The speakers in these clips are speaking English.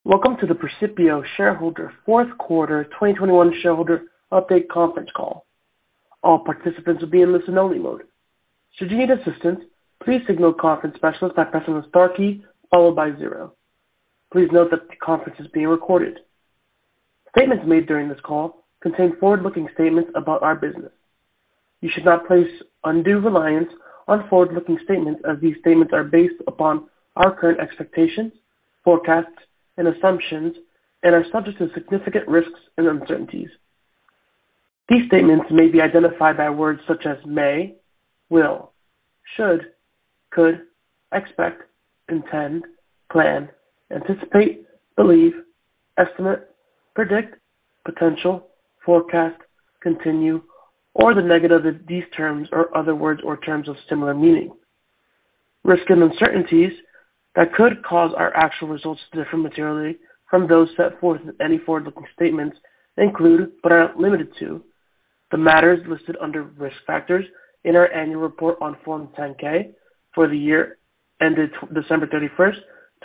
Welcome to the Precipio Shareholder Fourth Quarter 2021 Shareholder Update Conference Call. All participants will be in listen-only mode. Should you need assistance, please signal a conference specialist by pressing the star key followed by 0. Please note that the conference is being recorded. Statements made during this call contain forward-looking statements about our business. You should not place undue reliance on forward-looking statements, as these statements are based upon our current expectations, forecasts, and assumptions, and are subject to significant risks and uncertainties. These statements may be identified by words such as may, will, should, could, expect, intend, plan, anticipate, believe, estimate, predict, potential, forecast, continue, or the negative of these terms or other words or terms of similar meaning. Risk and uncertainties that could cause our actual results to differ materially from those set forth in any forward-looking statements include, but are not limited to, the matters listed under risk factors in our annual report on Form 10-K for the year ended December 31st,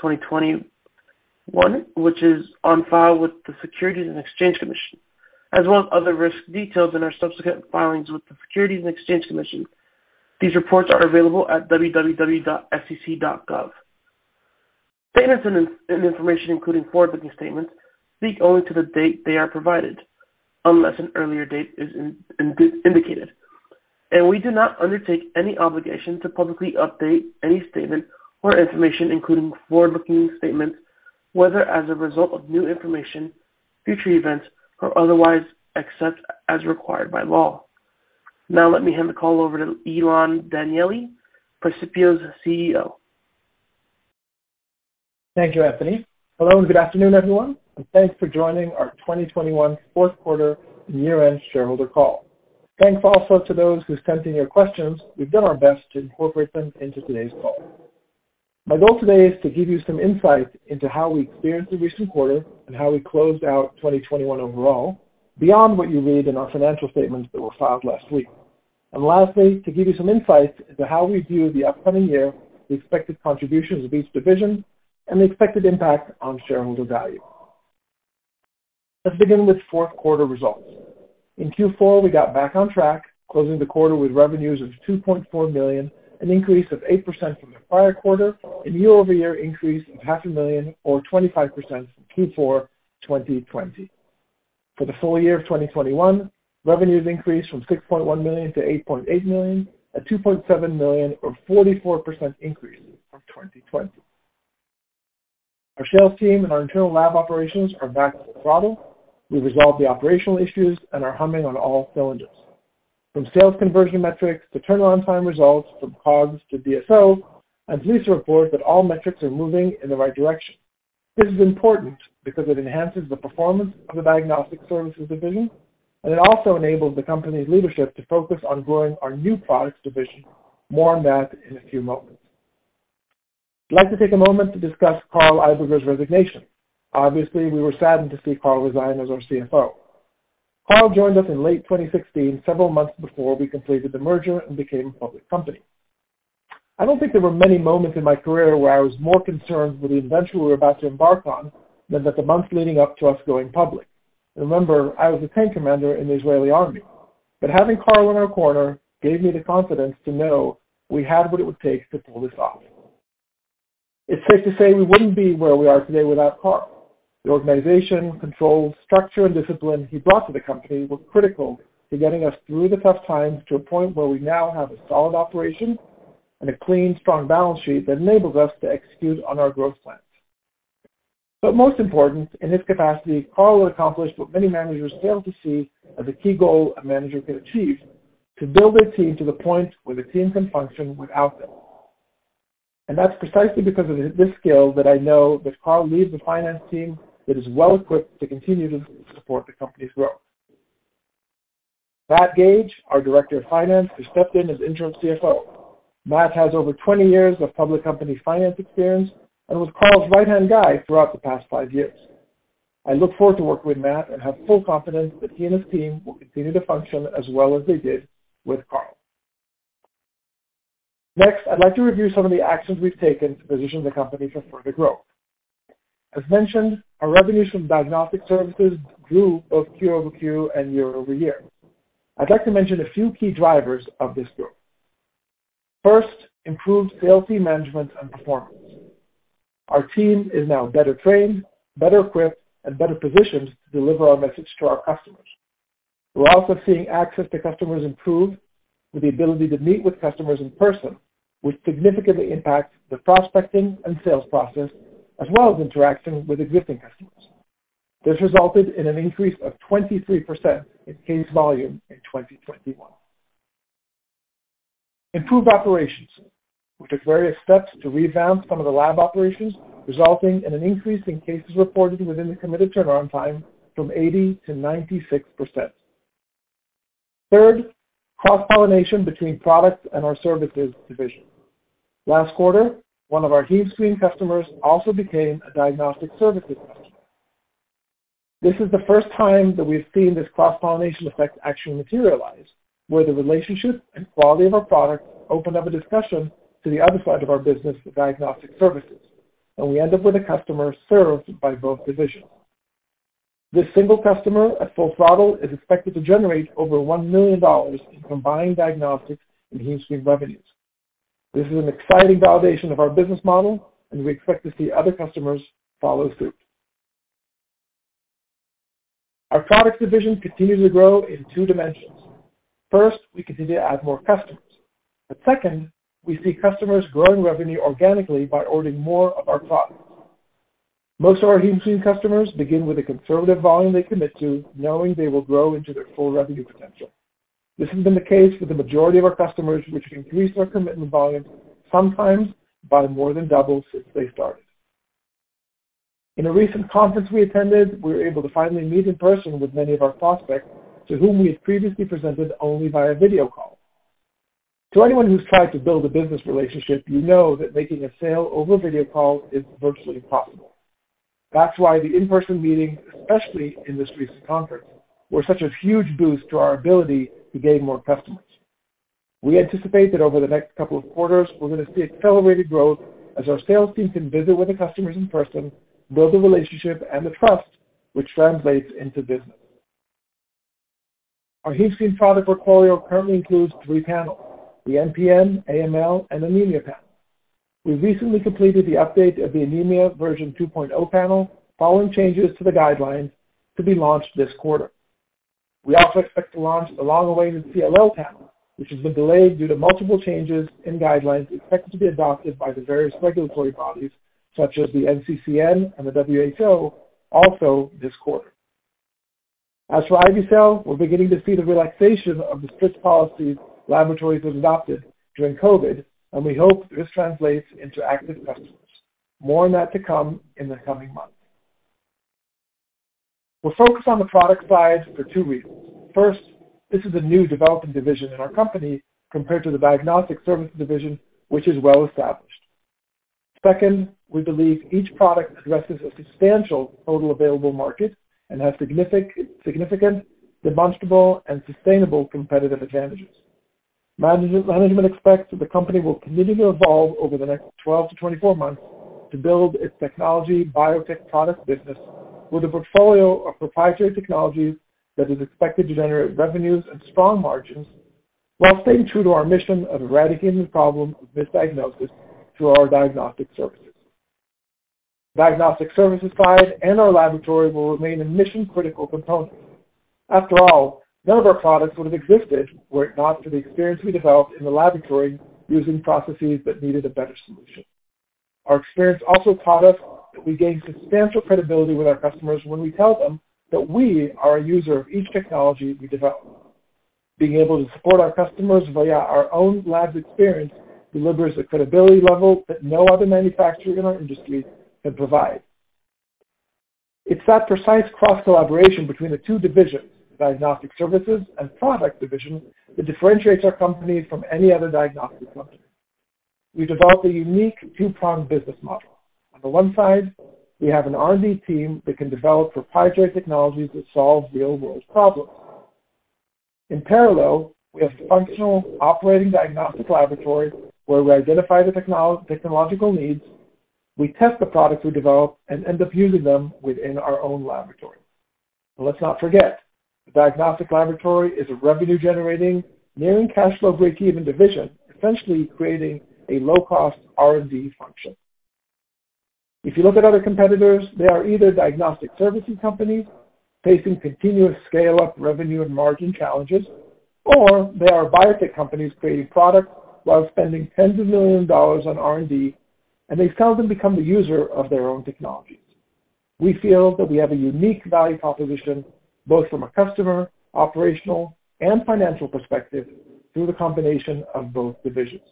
2021, which is on file with the Securities and Exchange Commission, as well as other risk details in our subsequent filings with the Securities and Exchange Commission. These reports are available at www.sec.gov. Statements and information, including forward-looking statements, speak only to the date they are provided, unless an earlier date is indicated. And we do not undertake any obligation to publicly update any statement or information, including forward-looking statements, whether as a result of new information, future events, or otherwise, except as required by law. Now let me hand the call over to Ilan Danieli, Precipio's CEO. Thank you, Anthony. Hello and good afternoon, everyone, and thanks for joining our 2021 fourth quarter and year-end shareholder call. Thanks also to those who sent in your questions. We've done our best to incorporate them into today's call. My goal today is to give you some insight into how we experienced the recent quarter and how we closed out 2021 overall, beyond what you read in our financial statements that were filed last week. And lastly, to give you some insights into how we view the upcoming year, the expected contributions of each division, and the expected impact on shareholder value. Let's begin with fourth quarter results. In Q4, we got back on track, closing the quarter with revenues of $2.4 million, an increase of 8% from the prior quarter, and year-over-year increase of $500,000 or 25% from Q4 2020. For the full year of 2021, revenues increased from $6.1 million to $8.8 million, a $2.7 million or 44% increase from 2020. Our sales team and our internal lab operations are back to the throttle. We resolved the operational issues and are humming on all cylinders. From sales conversion metrics to turnaround time results, from COGS to DSO, I'm pleased to report that all metrics are moving in the right direction. This is important because it enhances the performance of the Diagnostic Services division, and it also enables the company's leadership to focus on growing our new products division. More on that in a few moments. I'd like to take a moment to discuss Carl Iberger's resignation. Obviously, we were saddened to see Carl resign as our CFO. Carl joined us in late 2016, several months before we completed the merger and became a public company. I don't think there were many moments in my career where I was more concerned with the adventure we were about to embark on than that the months leading up to us going public. Remember, I was a tank commander in the Israeli army, but having Carl in our corner gave me the confidence to know we had what it would take to pull this off. It's safe to say we wouldn't be where we are today without Carl. The organization, controls, structure, and discipline he brought to the company were critical to getting us through the tough times to a point where we now have a solid operation and a clean, strong balance sheet that enables us to execute on our growth plans. But most important, in his capacity, Carl had accomplished what many managers fail to see as a key goal a manager can achieve, to build a team to the point where the team can function without them. And that's precisely because of this skill that I know that Carl leads a finance team that is well equipped to continue to support the company's growth. Matt Gage, our Director of Finance, has stepped in as interim CFO. Matt has over 20 years of public company finance experience and was Carl's right-hand guy throughout the past 5 years. I look forward to working with Matt and have full confidence that he and his team will continue to function as well as they did with Carl. Next, I'd like to review some of the actions we've taken to position the company for further growth. As mentioned, our revenues from diagnostic services grew both Q-over-Q and year-over-year. I'd like to mention a few key drivers of this growth. First, improved sales team management and performance. Our team is now better trained, better equipped, and better positioned to deliver our message to our customers. We're also seeing access to customers improve with the ability to meet with customers in person, which significantly impacts the prospecting and sales process, as well as interaction with existing customers. This resulted in an increase of 23% in case volume in 2021. Improved operations. We took various steps to revamp some of the lab operations, resulting in an increase in cases reported within the committed turnaround time from 80 to 96%. Third, cross-pollination between products and our services division. Last quarter, one of our HemeScreen customers also became a diagnostic services customer. This is the first time that we've seen this cross-pollination effect actually materialize, where the relationship and quality of our product opened up a discussion to the other side of our business, the diagnostic services, and we end up with a customer served by both divisions. This single customer at full throttle is expected to generate over $1 million in combined diagnostics and HemeScreen revenues. This is an exciting validation of our business model, and we expect to see other customers follow suit. Our products division continues to grow in two dimensions. First, we continue to add more customers. But second, we see customers growing revenue organically by ordering more of our products. Most of our HemeScreen customers begin with a conservative volume they commit to, knowing they will grow into their full revenue potential. This has been the case with the majority of our customers, which have increased their commitment volume, sometimes by more than double since they started. In a recent conference we attended, we were able to finally meet in person with many of our prospects to whom we had previously presented only via video call. To anyone who's tried to build a business relationship, you know that making a sale over video call is virtually impossible. That's why the in-person meetings, especially in this recent conference, were such a huge boost to our ability to gain more customers. We anticipate that over the next couple of quarters, we're going to see accelerated growth as our sales team can visit with the customers in person, build the relationship and the trust, which translates into business. Our HemeScreen product portfolio currently includes 3 panels, the NPN, AML, and Anemia panel. We recently completed the update of the Anemia version 2.0 panel following changes to the guidelines to be launched this quarter. We also expect to launch the long-awaited CLL panel, which has been delayed due to multiple changes in guidelines expected to be adopted by the various regulatory bodies, such as the NCCN and the WHO, also this quarter. As for IV-Cell, we're beginning to see the relaxation of the strict policies laboratories have adopted during COVID, and we hope this translates into active customers. More on that to come in the coming months. We're focused on the product side for 2 reasons. First, this is a new developing division in our company compared to the diagnostic services division, which is well established. Second, we believe each product addresses a substantial total available market and has significant, demonstrable, and sustainable competitive advantages. Management expects that the company will continue to evolve over the next 12 to 24 months to build its technology biotech product business with a portfolio of proprietary technologies that is expected to generate revenues and strong margins while staying true to our mission of eradicating the problem of misdiagnosis through our diagnostic services. Diagnostic services side and our laboratory will remain a mission-critical component. After all, none of our products would have existed were it not for the experience we developed in the laboratory using processes that needed a better solution. Our experience also taught us that we gain substantial credibility with our customers when we tell them that we are a user of each technology we develop. Being able to support our customers via our own lab's experience delivers a credibility level that no other manufacturer in our industry can provide. It's that precise cross-collaboration between the two divisions, diagnostic services and product division, that differentiates our company from any other diagnostic company. We developed a unique two-pronged business model. On the one side, we have an R&D team that can develop proprietary technologies that solve real-world problems. In parallel, we have a functional operating diagnostic laboratory where we identify the technological needs, we test the products we develop and end up using them within our own laboratory. And let's not forget, the diagnostic laboratory is a revenue-generating, nearing cash flow break-even division, essentially creating a low-cost R&D function. If you look at other competitors, they are either diagnostic services companies facing continuous scale-up revenue and margin challenges, or they are biotech companies creating products while spending tens of millions of dollars on R&D, and they seldom become the user of their own technologies. We feel that we have a unique value proposition, both from a customer, operational, and financial perspective, through the combination of both divisions.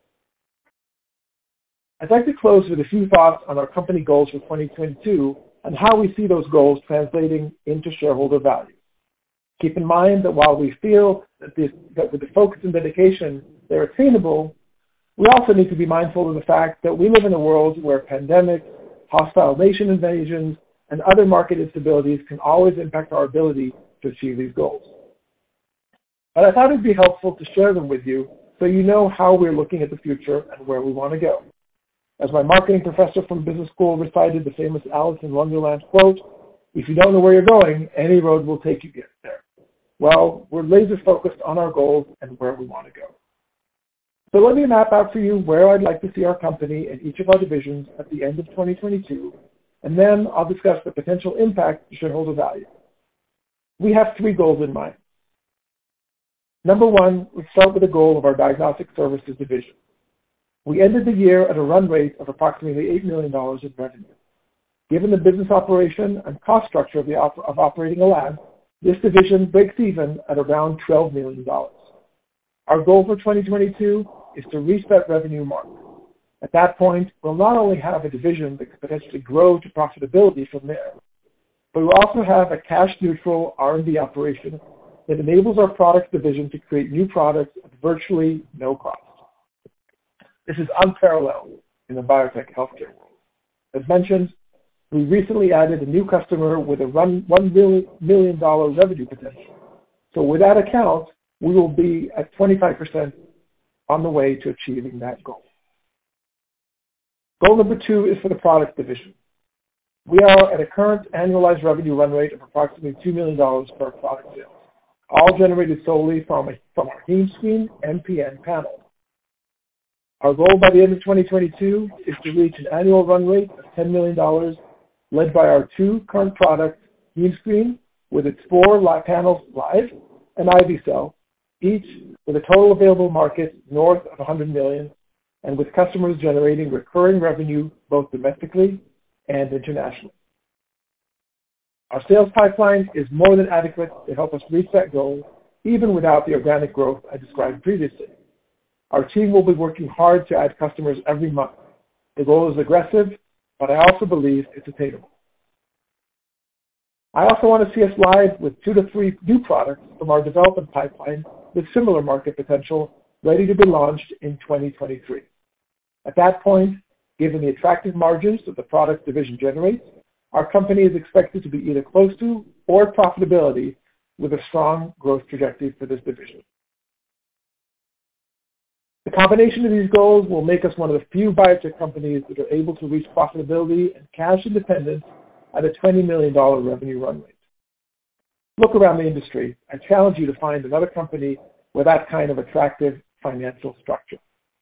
I'd like to close with a few thoughts on our company goals for 2022 and how we see those goals translating into shareholder value. Keep in mind that while we feel that with the focus and dedication they're attainable, we also need to be mindful of the fact that we live in a world where pandemics, hostile nation invasions, and other market instabilities can always impact our ability to achieve these goals. But I thought it'd be helpful to share them with you so you know how we're looking at the future and where we want to go. As my marketing professor from business school recited the famous Alice in Wonderland quote, "If you don't know where you're going, any road will take you there." Well, we're laser focused on our goals and where we want to go. So let me map out for you where I'd like to see our company and each of our divisions at the end of 2022, and then I'll discuss the potential impact to shareholder value. We have 3 goals in mind. Number 1, let's start with the goal of our diagnostic services division. We ended the year at a run rate of approximately $8 million in revenue. Given the business operation and cost structure of operating a lab, this division breaks even at around $12 million. Our goal for 2022 is to reach that revenue mark. At that point, we'll not only have a division that could potentially grow to profitability from there, but we'll also have a cash-neutral R&D operation that enables our products division to create new products at virtually no cost. This is unparalleled in the biotech healthcare world. As mentioned, we recently added a new customer with a $1 million revenue potential. So with that account, we will be at 25% on the way to achieving that goal. Goal number 2 is for the products division. We are at a current annualized revenue run rate of approximately $2 million per product sales, all generated solely from our HemeScreen MPN panel. Our goal by the end of 2022 is to reach an annual run rate of $10 million, led by our 2 current products, HemeScreen with its 4 panels live, and IV-Cell, each with a total available market north of $100 million, and with customers generating recurring revenue both domestically and internationally. Our sales pipeline is more than adequate to help us reach that goal, even without the organic growth I described previously. Our team will be working hard to add customers every month. The goal is aggressive, but I also believe it's attainable. I also want to see us live with 2 to 3 new products from our development pipeline with similar market potential ready to be launched in 2023. At that point, given the attractive margins that the products division generates, our company is expected to be either close to or profitability with a strong growth trajectory for this division. The combination of these goals will make us one of the few biotech companies that are able to reach profitability and cash independence at a $20 million revenue run rate. Look around the industry. I challenge you to find another company with that kind of attractive financial structure.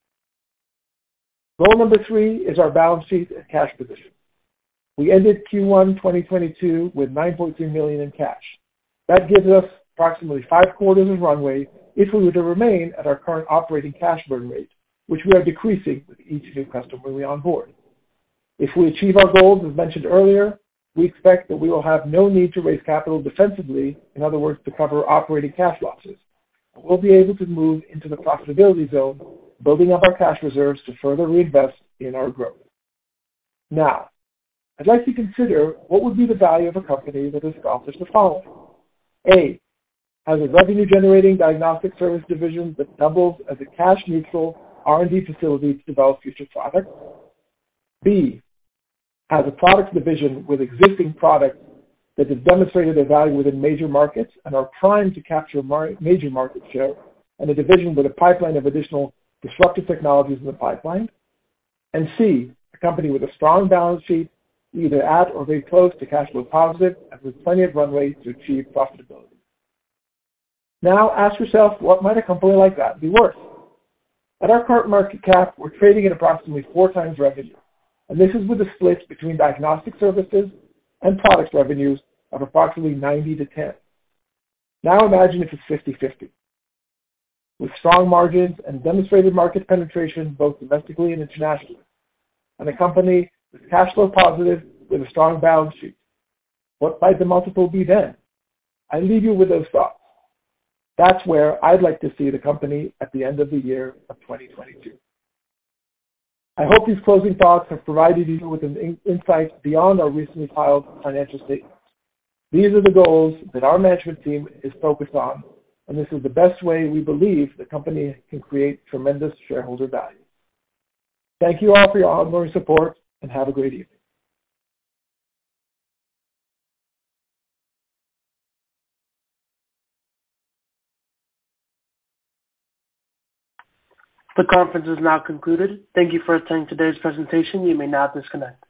Goal number 3 is our balance sheet and cash position. We ended Q1 2022 with $9.3 million in cash. That gives us approximately 5 quarters of runway if we were to remain at our current operating cash burn rate, which we are decreasing with each new customer we onboard. If we achieve our goals, as mentioned earlier, we expect that we will have no need to raise capital defensively, in other words, to cover operating cash losses. We'll be able to move into the profitability zone, building up our cash reserves to further reinvest in our growth. Now, I'd like to consider what would be the value of a company that has accomplished the following. A, has a revenue-generating diagnostic service division that doubles as a cash-neutral R&D facility to develop future products. B, has a products division with existing products that have demonstrated their value within major markets and are primed to capture major market share, and a division with a pipeline of additional disruptive technologies in the pipeline. And C, a company with a strong balance sheet, either at or very close to cash flow positive, and with plenty of runway to achieve profitability. Now ask yourself, what might a company like that be worth? At our current market cap, we're trading at approximately 4 times revenue, and this is with a split between diagnostic services and product revenues of approximately 90 to 10. Now imagine if it's 50-50. With strong margins and demonstrated market penetration both domestically and internationally, and a company with cash flow positive with a strong balance sheet. What might the multiple be then? I leave you with those thoughts. That's where I'd like to see the company at the end of the year of 2022. I hope these closing thoughts have provided you with an insight beyond our recently filed financial statements. These are the goals that our management team is focused on, and this is the best way we believe the company can create tremendous shareholder value. Thank you all for your ongoing support, and have a great evening. The conference is now concluded. Thank you for attending today's presentation. You may now disconnect.